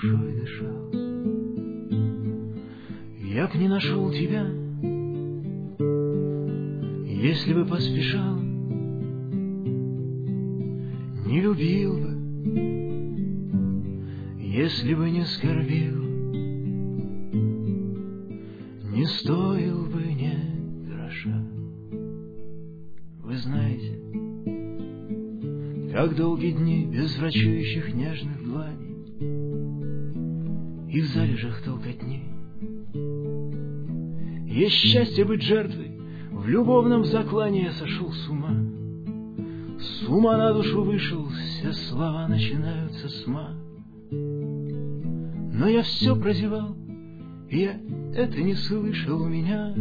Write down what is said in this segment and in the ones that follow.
душой дышал. Я б не нашел тебя, если бы поспешал, не любил бы, если бы не скорбил, не стоил бы ни гроша. Вы знаете, как долгие дни без врачующих нежных дланей и в залежах толкотни. Есть счастье быть жертвой, в любовном заклании я сошел с ума. С ума на душу вышел, все слова начинаются с ма. Но я все прозевал, и я это не слышал у меня.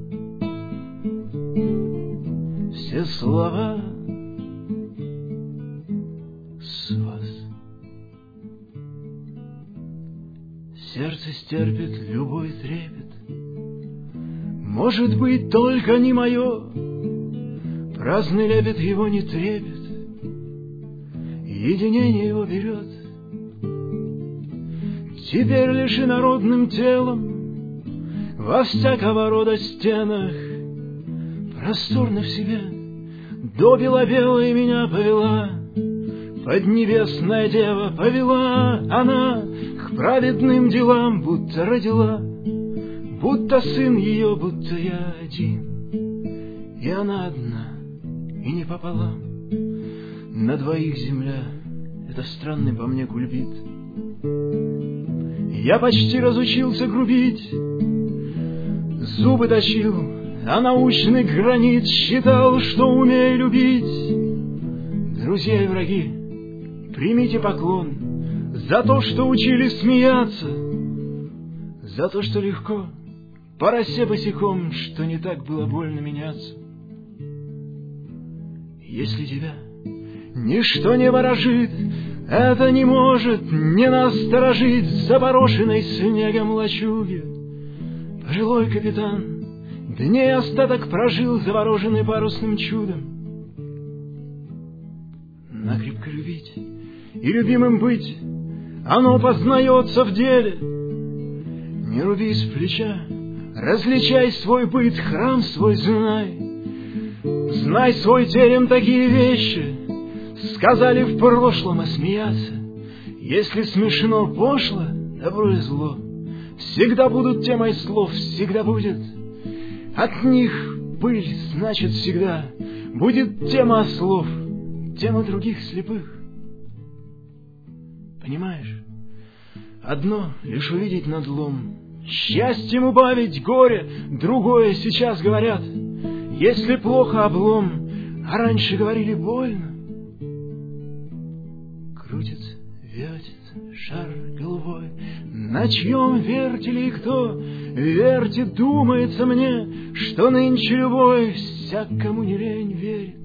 Все слова с вас. Сердце стерпит любой трепет, может быть, только не мое. Праздный лепет его не трепет, единение его берет. Теперь лишь инородным телом во всякого рода стенах просторно в себе до белобелой меня повела. Поднебесная дева повела она к праведным делам, будто родила, будто сын ее, будто я один, и она одна, и не пополам. На двоих земля — это странный по мне кульбит. Я почти разучился грубить, зубы точил, а научный гранит считал, что умею любить. Друзья и враги, примите поклон за то, что учили смеяться, за то, что легко по росе босиком, что не так было больно меняться. Если тебя ничто не ворожит, это не может не насторожить в запорошенной снегом лачуге. Пожилой капитан дней остаток прожил, завороженный парусным чудом. Накрепко любить и любимым быть, оно познается в деле. Не руби с плеча, различай свой быт, храм свой знай. Знай свой терем такие вещи сказали в прошлом, а смеяться, если смешно, пошло, добро и зло, всегда будут темой слов, всегда будет от них пыль, значит всегда будет тема слов, тема других слепых. Понимаешь, одно лишь увидеть надлом, счастьем убавить горе, другое сейчас говорят, если плохо облом, а раньше говорили больно. Крутится, вертится шар голубой, на чьем вертеле и кто вертит, думается мне, что нынче любой всякому не лень верит.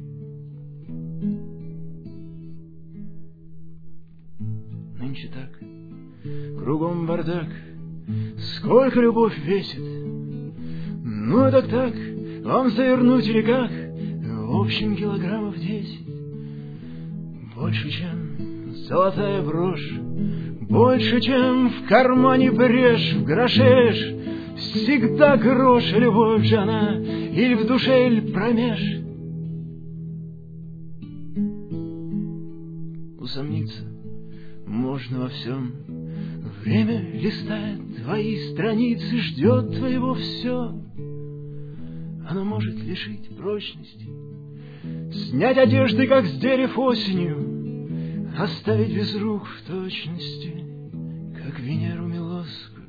Нынче так, кругом бардак, сколько любовь весит. Ну, так, вам завернуть или как? В общем, килограммов 10. Больше, чем золотая брошь, больше, чем в кармане брешь, в грошеш. Всегда грош, любовь же она, или в душе, или промеж. Усомниться можно во всем. Время листает твои страницы, ждет твоего все. Оно может лишить прочности, снять одежды, как с дерев осенью, оставить без рук в точности, как Венеру Милосскую.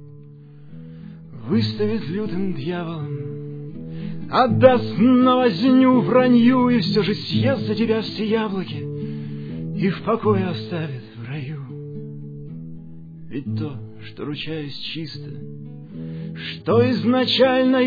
Выставит лютым дьяволом, отдаст на возню вранью, и все же съест за тебя все яблоки и в покое оставит в раю. Ведь то, что, ручаюсь чисто, что изначально